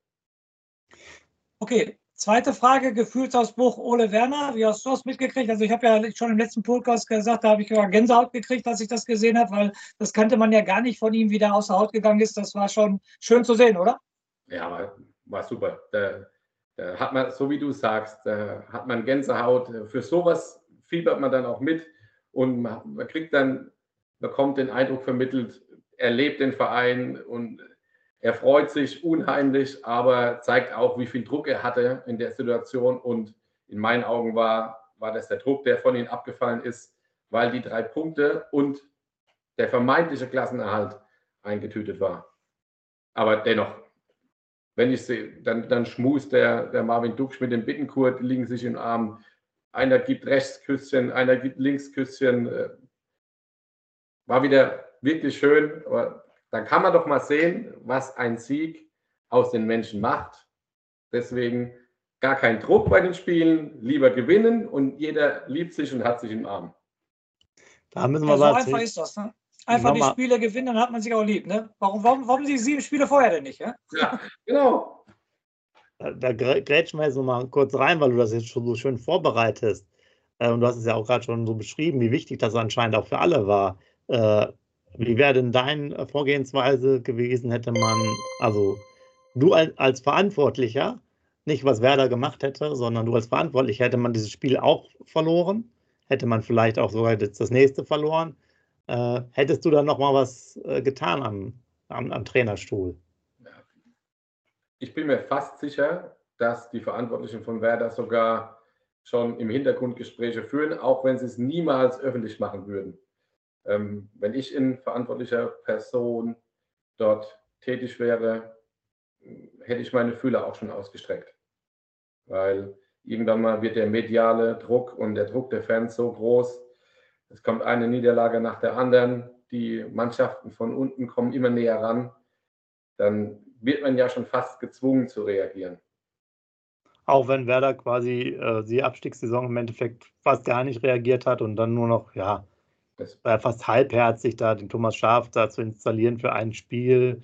Okay, zweite Frage, Gefühlsausbruch Ole Werner. Wie hast du das mitgekriegt? Also ich habe ja schon im letzten Podcast gesagt, da habe ich Gänsehaut gekriegt, als ich das gesehen habe, weil das kannte man ja gar nicht von ihm, wie der aus der Haut gegangen ist. Das war schon schön zu sehen, oder? Ja, war super. Da hat man, so wie du sagst, da hat man Gänsehaut. Für sowas fiebert man dann auch mit und man bekommt den Eindruck vermittelt, er lebt den Verein und er freut sich unheimlich, aber zeigt auch, wie viel Druck er hatte in der Situation. Und in meinen Augen war das der Druck, der von ihm abgefallen ist, weil die 3 Punkte und der vermeintliche Klassenerhalt eingetütet war. Aber dennoch, wenn ich sehe, dann schmust der Marvin Duksch mit dem Bittencourt, die liegen sich im Arm. Einer gibt Rechtsküsschen, einer gibt Linksküsschen. War wieder wirklich schön, aber dann kann man doch mal sehen, was ein Sieg aus den Menschen macht. Deswegen gar kein Druck bei den Spielen, lieber gewinnen und jeder liebt sich und hat sich im Arm. Da müssen wir so einfach ist das. Ne? Einfach die Spiele gewinnen, dann hat man sich auch lieb. Ne? Warum die 7 Spiele vorher denn nicht? Ja, genau. Da grätschen wir jetzt noch mal kurz rein, weil du das jetzt schon so schön vorbereitest. Und du hast es ja auch gerade schon so beschrieben, wie wichtig das anscheinend auch für alle war. Wie wäre denn deine Vorgehensweise gewesen, hätte man, also du als Verantwortlicher, nicht was Werder gemacht hätte, sondern du als Verantwortlicher, hätte man dieses Spiel auch verloren? Hätte man vielleicht auch sogar jetzt das nächste verloren? Hättest du dann nochmal was getan am Trainerstuhl? Ich bin mir fast sicher, dass die Verantwortlichen von Werder sogar schon im Hintergrund Gespräche führen, auch wenn sie es niemals öffentlich machen würden. Wenn ich in verantwortlicher Person dort tätig wäre, hätte ich meine Fühler auch schon ausgestreckt. Weil irgendwann mal wird der mediale Druck und der Druck der Fans so groß, es kommt eine Niederlage nach der anderen, die Mannschaften von unten kommen immer näher ran, dann wird man ja schon fast gezwungen zu reagieren. Auch wenn Werder quasi die Abstiegssaison im Endeffekt fast gar nicht reagiert hat und dann nur noch, ja, fast halbherzig da den Thomas Schaaf da zu installieren für ein Spiel,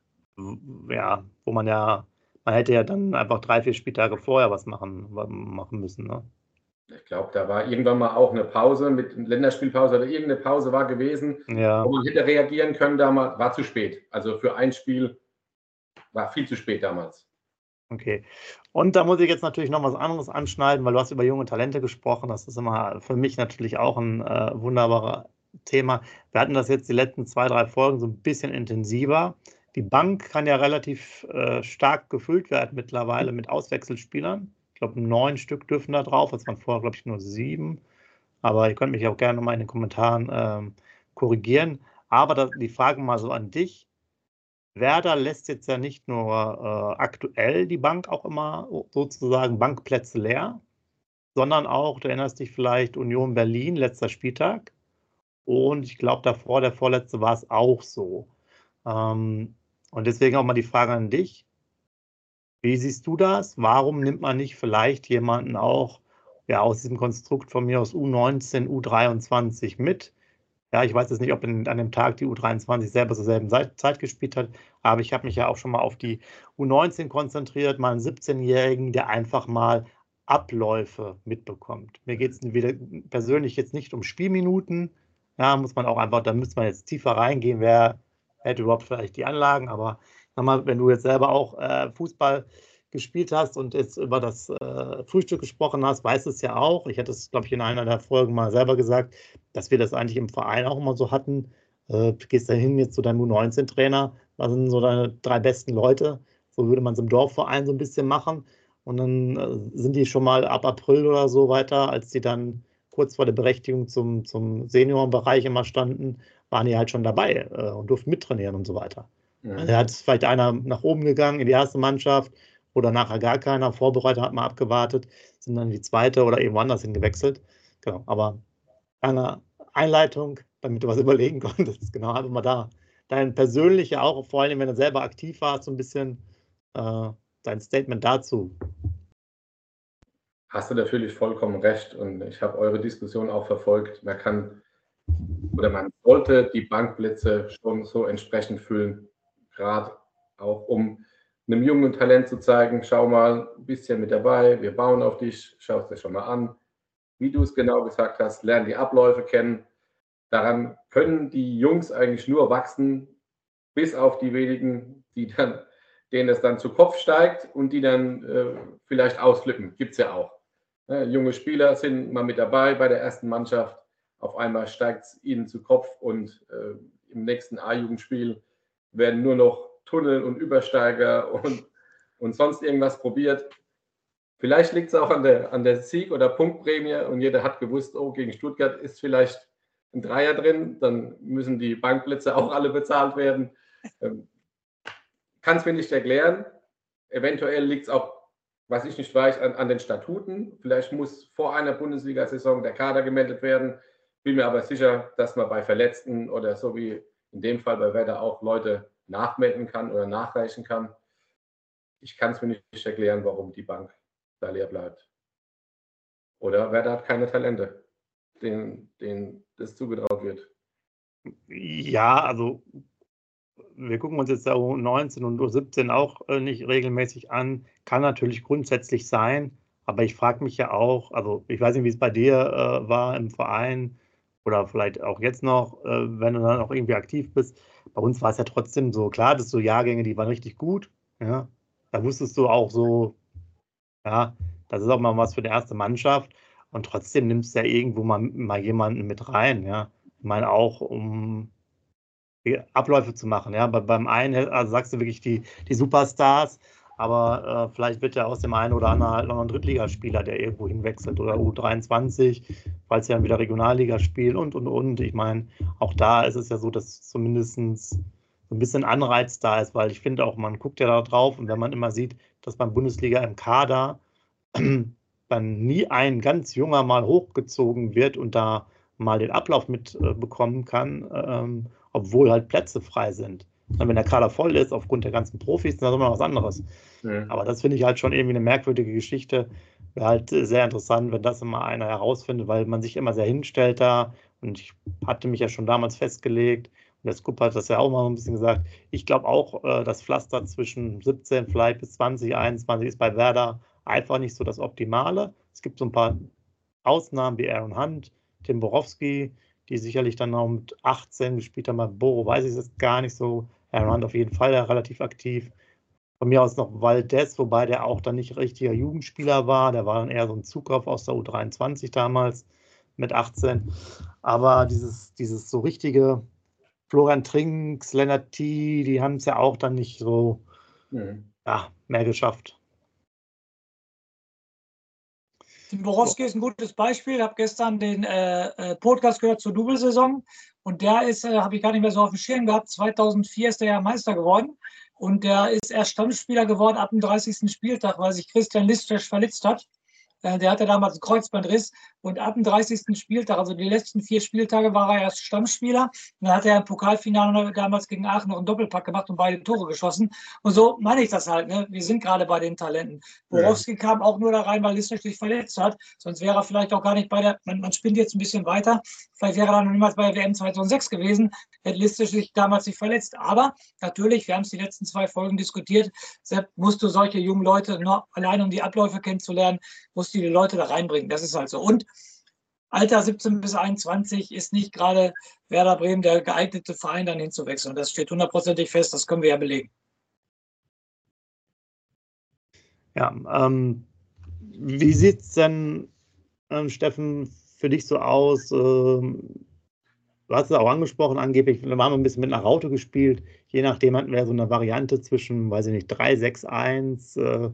ja, wo man hätte ja dann einfach 3-4 Spieltage vorher was machen müssen, ne? Ich glaube, da war irgendwann mal auch eine Pause mit Länderspielpause oder irgendeine Pause war gewesen, ja, wo man hätte reagieren können damals, war zu spät. Also für ein Spiel war viel zu spät damals. Okay. Und da muss ich jetzt natürlich noch was anderes anschneiden, weil du hast über junge Talente gesprochen. Das ist immer für mich natürlich auch ein wunderbares Thema. Wir hatten das jetzt die letzten 2, 3 Folgen so ein bisschen intensiver. Die Bank kann ja relativ stark gefüllt werden mittlerweile mit Auswechselspielern. Ich glaube, 9 Stück dürfen da drauf. Das waren vorher, glaube ich, nur 7. Aber ihr könnt mich auch gerne nochmal in den Kommentaren korrigieren. Aber die Frage mal so an dich. Werder lässt jetzt ja nicht nur aktuell die Bank auch immer sozusagen Bankplätze leer, sondern auch, du erinnerst dich vielleicht, Union Berlin, letzter Spieltag. Und ich glaube, davor, der vorletzte, war es auch so. Und deswegen auch mal die Frage an dich. Wie siehst du das? Warum nimmt man nicht vielleicht jemanden auch aus diesem Konstrukt von mir aus U19, U23 mit? Ja, ich weiß jetzt nicht, ob an dem Tag die U23 selber zur selben Zeit gespielt hat, aber ich habe mich ja auch schon mal auf die U19 konzentriert, mal einen 17-Jährigen, der einfach mal Abläufe mitbekommt. Mir geht es persönlich jetzt nicht um Spielminuten, ja, muss man auch einfach, da müsste man jetzt tiefer reingehen, wer hätte überhaupt vielleicht die Anlagen, aber nochmal, wenn du jetzt selber auch Fußball gespielt hast und jetzt über das Frühstück gesprochen hast, weißt du es ja auch. Ich hatte es, glaube ich, in einer der Folgen mal selber gesagt, dass wir das eigentlich im Verein auch immer so hatten. Du gehst da hin jetzt zu deinem U19-Trainer, was sind so deine 3 besten Leute? So würde man es im Dorfverein so ein bisschen machen. Und dann sind die schon mal ab April oder so weiter, als die dann kurz vor der Berechtigung zum Seniorenbereich immer standen, waren die halt schon dabei und durften mittrainieren und so weiter. Ja. Da hat vielleicht einer nach oben gegangen in die erste Mannschaft, oder nachher gar keiner, Vorbereitung hat man abgewartet, sind dann die zweite oder eben woanders hingewechselt. Genau, aber eine Einleitung, damit du was überlegen konntest, genau, einfach mal da. Dein persönlicher auch, vor allem wenn du selber aktiv warst, so ein bisschen dein Statement dazu. hast du natürlich vollkommen recht und ich habe eure Diskussion auch verfolgt. Man kann oder man sollte die Bankplätze schon so entsprechend füllen, gerade auch um einem jungen Talent zu zeigen, schau mal, ein bisschen mit dabei, wir bauen auf dich, schau es dir schon mal an. Wie du es genau gesagt hast, lern die Abläufe kennen. Daran können die Jungs eigentlich nur wachsen, bis auf die wenigen, denen es dann zu Kopf steigt und die dann vielleicht ausflippen. Gibt es ja auch. Junge Spieler sind mal mit dabei bei der ersten Mannschaft. Auf einmal steigt es ihnen zu Kopf und im nächsten A-Jugendspiel werden nur noch Tunnel und Übersteiger und sonst irgendwas probiert. Vielleicht liegt es auch an der Sieg- oder Punktprämie und jeder hat gewusst, oh, gegen Stuttgart ist vielleicht ein Dreier drin, dann müssen die Bankplätze auch alle bezahlt werden. Kann es mir nicht erklären. Eventuell liegt es auch, was ich nicht weiß, an den Statuten. Vielleicht muss vor einer Bundesliga-Saison der Kader gemeldet werden. Bin mir aber sicher, dass man bei Verletzten oder so wie in dem Fall bei Werder auch Leute nachmelden kann oder nachreichen kann. Ich kann es mir nicht erklären, warum die Bank da leer bleibt. Oder Werder hat keine Talente, denen das zugetraut wird. Ja, also wir gucken uns jetzt da U19 und U17 auch nicht regelmäßig an. Kann natürlich grundsätzlich sein, aber ich frage mich ja auch, also ich weiß nicht, wie es bei dir war im Verein oder vielleicht auch jetzt noch, wenn du dann auch irgendwie aktiv bist. Bei uns war es ja trotzdem so, klar, dass so Jahrgänge, die waren richtig gut. Ja, da wusstest du auch so, ja, das ist auch mal was für die erste Mannschaft. Und trotzdem nimmst du ja irgendwo mal jemanden mit rein. Ja, ich meine auch, um Abläufe zu machen. Ja, beim einen also sagst du wirklich die Superstars, aber vielleicht wird ja aus dem einen oder anderen halt noch ein Drittligaspieler, der irgendwo hinwechselt oder U23, falls sie dann wieder Regionalliga spielen und. Ich meine, auch da ist es ja so, dass zumindest so ein bisschen Anreiz da ist, weil ich finde auch, man guckt ja da drauf und wenn man immer sieht, dass beim Bundesliga im Kader dann nie ein ganz junger mal hochgezogen wird und da mal den Ablauf mitbekommen kann, obwohl halt Plätze frei sind. Und wenn der Kader voll ist, aufgrund der ganzen Profis, dann ist immer was anderes. Ja. Aber das finde ich halt schon irgendwie eine merkwürdige Geschichte. Wäre halt sehr interessant, wenn das immer einer herausfindet, weil man sich immer sehr hinstellt da. Und ich hatte mich ja schon damals festgelegt, und der Scoop hat das ja auch mal ein bisschen gesagt, ich glaube auch, das Pflaster zwischen 17 vielleicht bis 20, 21 ist bei Werder einfach nicht so das Optimale. Es gibt so ein paar Ausnahmen wie Aaron Hunt, Tim Borowski, die sicherlich dann auch mit 18 gespielt haben. Bei Boro weiß ich es gar nicht so. Aaron Hunt auf jeden Fall relativ aktiv. Von mir aus noch Valdez, wobei der auch dann nicht richtiger Jugendspieler war. Der war dann eher so ein Zukauf aus der U23 damals mit 18. Aber dieses so richtige Florian Trinks, Lennart T., die haben es ja auch dann nicht so mehr geschafft. Tim Borowski ist ein gutes Beispiel. Ich habe gestern den Podcast gehört zur Double-Saison und der ist, habe ich gar nicht mehr so auf dem Schirm gehabt, 2004 ist der ja Meister geworden und der ist erst Stammspieler geworden ab dem 30. Spieltag, weil sich Christian Listresch verletzt hat. Der hatte damals einen Kreuzbandriss und ab dem 30. Spieltag, also die letzten 4 Spieltage, war er erst Stammspieler. Und dann hat er im Pokalfinale damals gegen Aachen noch einen Doppelpack gemacht und beide Tore geschossen. Und so meine ich das halt. Ne? Wir sind gerade bei den Talenten. Borowski kam auch nur da rein, weil Listresch sich verletzt hat. Sonst wäre er vielleicht auch gar nicht bei der, man spinnt jetzt ein bisschen weiter, vielleicht wäre er dann noch niemals bei der WM 2006 gewesen, hätte Listresch sich damals nicht verletzt. Aber natürlich, wir haben es die letzten 2 Folgen diskutiert, Sepp, musst du solche jungen Leute, nur allein um die Abläufe kennenzulernen, musst du die Leute da reinbringen. Das ist halt so. Und Alter 17 bis 21 ist nicht gerade Werder Bremen der geeignete Verein, dann hinzuwechseln. Das steht 100%ig fest, das können wir ja belegen. Ja, wie sieht es denn, Steffen, für dich so aus? Du hast es auch angesprochen, angeblich, wir haben ein bisschen mit einer Raute gespielt. Je nachdem hatten wir so eine Variante zwischen, weiß ich nicht, 3-6-1,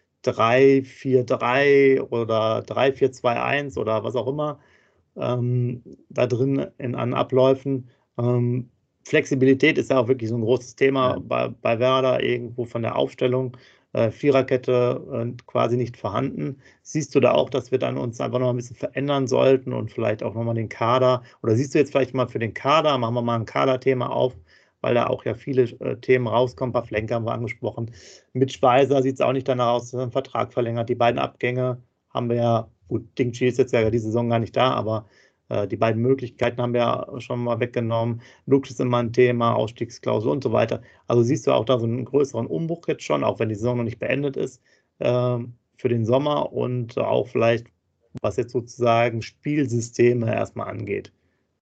3-4-3 oder 3-4-2-1 oder was auch immer da drin an Abläufen. Flexibilität ist ja auch wirklich so ein großes Thema bei Werder, irgendwo von der Aufstellung. Viererkette quasi nicht vorhanden. Siehst du da auch, dass wir dann uns einfach noch ein bisschen verändern sollten und vielleicht auch nochmal den Kader, oder siehst du jetzt vielleicht mal für den Kader, machen wir mal ein Kaderthema auf, weil da auch ja viele Themen rauskommen. Ein paar Flanker haben wir angesprochen. Mit Speiser sieht es auch nicht danach aus, dass er einen Vertrag verlängert. Die beiden Abgänge, haben wir ja, gut, Dingchi ist jetzt ja die Saison gar nicht da, aber die beiden Möglichkeiten haben wir ja schon mal weggenommen. Lux ist immer ein Thema, Ausstiegsklausel und so weiter. Also siehst du auch da so einen größeren Umbruch jetzt schon, auch wenn die Saison noch nicht beendet ist, für den Sommer und auch vielleicht, was jetzt sozusagen Spielsysteme erstmal angeht.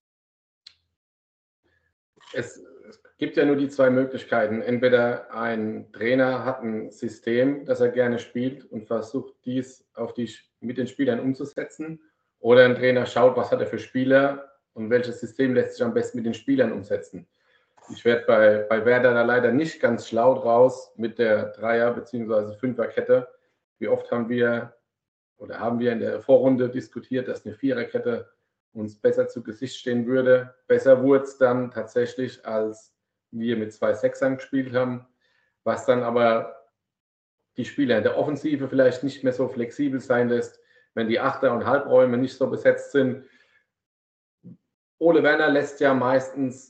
Es gibt ja nur die zwei Möglichkeiten. Entweder ein Trainer hat ein System, das er gerne spielt und versucht, dies mit den Spielern umzusetzen. Oder ein Trainer schaut, was hat er für Spieler und welches System lässt sich am besten mit den Spielern umsetzen. Ich werde bei Werder da leider nicht ganz schlau draus mit der Dreier- bzw. Fünferkette. Wie oft haben wir in der Vorrunde diskutiert, dass eine Viererkette uns besser zu Gesicht stehen würde. Besser wurde es dann tatsächlich, als wir mit 2 Sechsern gespielt haben, was dann aber die Spieler in der Offensive vielleicht nicht mehr so flexibel sein lässt, wenn die Achter- und Halbräume nicht so besetzt sind. Ole Werner lässt ja meistens,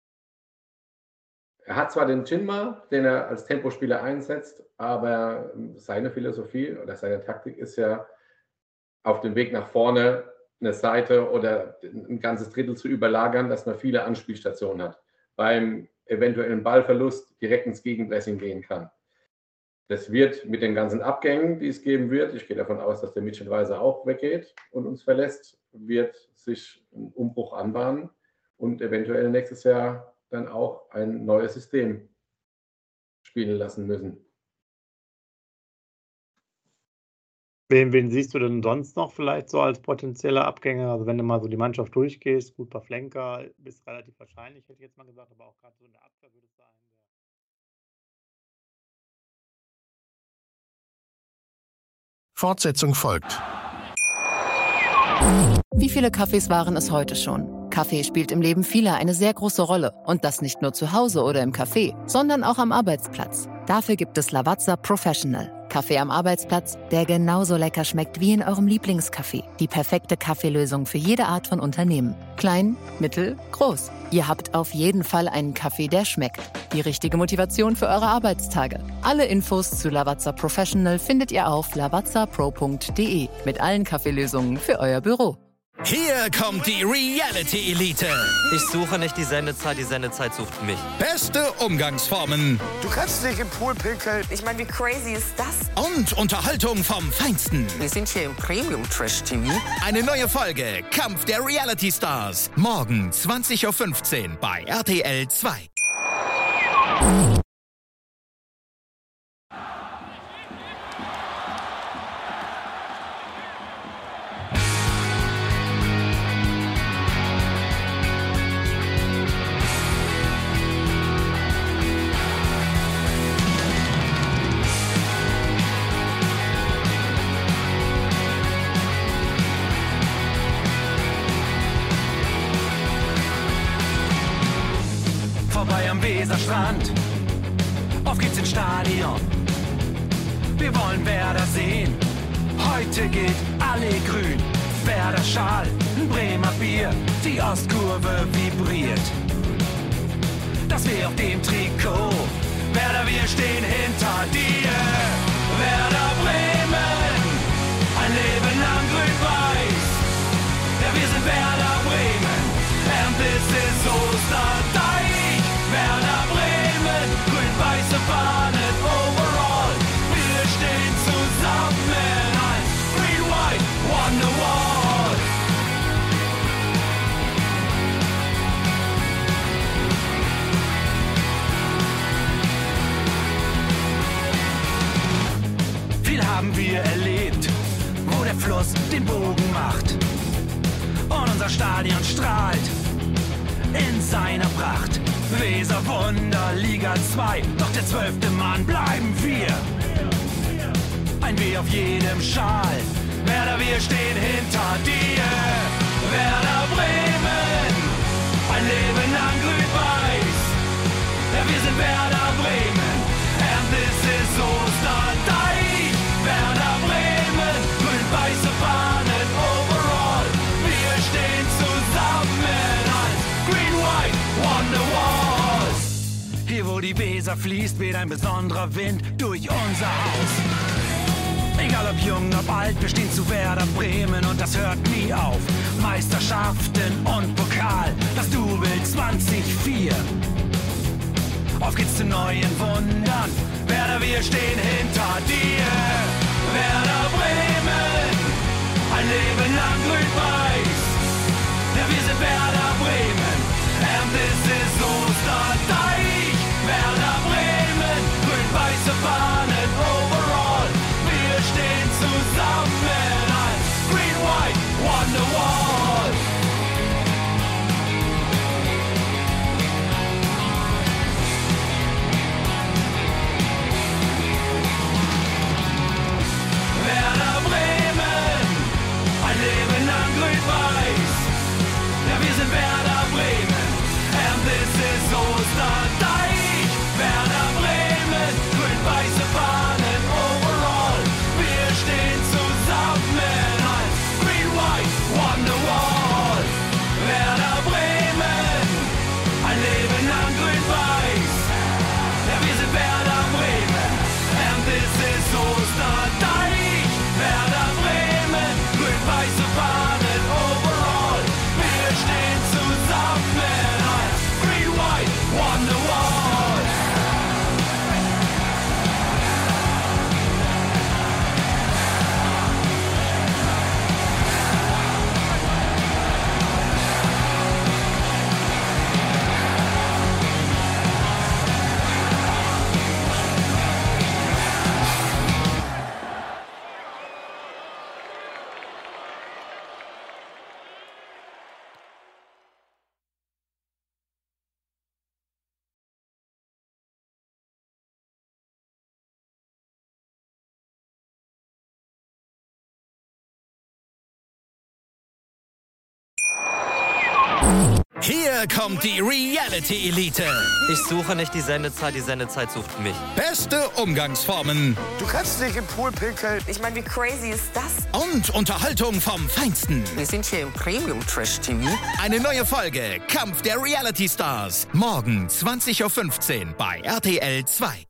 er hat zwar den Jinma, den er als Tempospieler einsetzt, aber seine Philosophie oder seine Taktik ist ja, auf dem Weg nach vorne eine Seite oder ein ganzes Drittel zu überlagern, dass man viele Anspielstationen hat. Beim eventuellen Ballverlust direkt ins Gegenpressing gehen kann. Das wird mit den ganzen Abgängen, die es geben wird, ich gehe davon aus, dass der Mitchell Weiser auch weggeht und uns verlässt, wird sich ein Umbruch anbahnen und eventuell nächstes Jahr dann auch ein neues System spielen lassen müssen. Wen siehst du denn sonst noch vielleicht so als potenzielle Abgänger? Also wenn du mal so die Mannschaft durchgehst, gut, Pavlenka ist relativ wahrscheinlich, hätte ich jetzt mal gesagt, aber auch gerade so in der Abwehr würde es sein. Fortsetzung folgt. Wie viele Kaffees waren es heute schon? Kaffee spielt im Leben vieler eine sehr große Rolle. Und das nicht nur zu Hause oder im Café, sondern auch am Arbeitsplatz. Dafür gibt es Lavazza Professional. Kaffee am Arbeitsplatz, der genauso lecker schmeckt wie in eurem Lieblingscafé. Die perfekte Kaffeelösung für jede Art von Unternehmen. Klein, mittel, groß. Ihr habt auf jeden Fall einen Kaffee, der schmeckt. Die richtige Motivation für eure Arbeitstage. Alle Infos zu Lavazza Professional findet ihr auf lavazzapro.de mit allen Kaffeelösungen für euer Büro. Hier kommt die Reality Elite. Ich suche nicht die Sendezeit sucht mich. Beste Umgangsformen Du kannst dich im Pool pinkeln. Ich meine, wie crazy ist das? und Unterhaltung vom Feinsten. Wir sind hier im Premium Trash TV. Eine neue Folge Kampf der Reality Stars. Morgen 20.15 Uhr bei RTL 2. Vorbei am Weserstrand, auf geht's ins Stadion. Wir wollen Werder sehen, heute geht alle grün. Werder Schal, ein Bremer Bier, die Ostkurve vibriert. Das weh auf dem Trikot, Werder, wir stehen hinter dir. Werder Bremen, ein Leben lang grün-weiß. Ja, wir sind Werder Bremen, and this is Osterdeich. Werder Bremen, grün-weiße Fahnen overall. Wir stehen zusammen als Green White Wonderwall. Viel haben wir erlebt, wo der Fluss den Bogen macht. Und unser Stadion strahlt in seiner Pracht. Weser Wunder, Liga 2, doch der 12. Mann bleiben wir. Ein W auf jedem Schal, Werder, wir stehen hinter dir. Werder Bremen, ein Leben lang grün-weiß. Ja, wir sind Werder Bremen, and this is Osterdeich. Werder Bremen, grün-weiße Fahnen overall. Wir stehen zusammen als Green White Wonderwall. Hier wo die Weser fließt, weht ein besonderer Wind durch unser Haus. Egal ob jung, ob alt, wir stehen zu Werder Bremen und das hört nie auf. Meisterschaften und Pokal, das Double 2004. Auf geht's zu neuen Wundern, Werder, wir stehen hinter dir. Werder Bremen, ein Leben lang grün-weiß. Ja, wir sind Werder Bremen, and this is Osterdeich. Werder Bremen, grün-weiße Fahnen overall. Wir stehen zusammen als Green-White Wonderwall. Werder Bremen, ein Leben lang grün-weiß. Ja, wir sind Werder Bremen, and this is Osterdeich. Werder Bremen, grün-weiße Fahnen overall. Wir stehen zusammen als Green-White Wonderwall. Werder Bremen, ein Leben lang grün-weiß. Ja, wir sind Werder Bremen, and this is Osterdeich. Werder Bremen, grün-weiße Fahnen overall. Wir stehen zusammen als Green-White Wonderwall. Hier kommt die Reality Elite. Ich suche nicht die Sendezeit sucht mich. Beste Umgangsformen Du kannst nicht im Pool pinkeln. Ich meine, wie crazy ist das? und Unterhaltung vom Feinsten. Wir sind hier im Premium-Trash-TV. Eine neue Folge Kampf der Reality Stars. Morgen 20:15 Uhr bei RTL 2.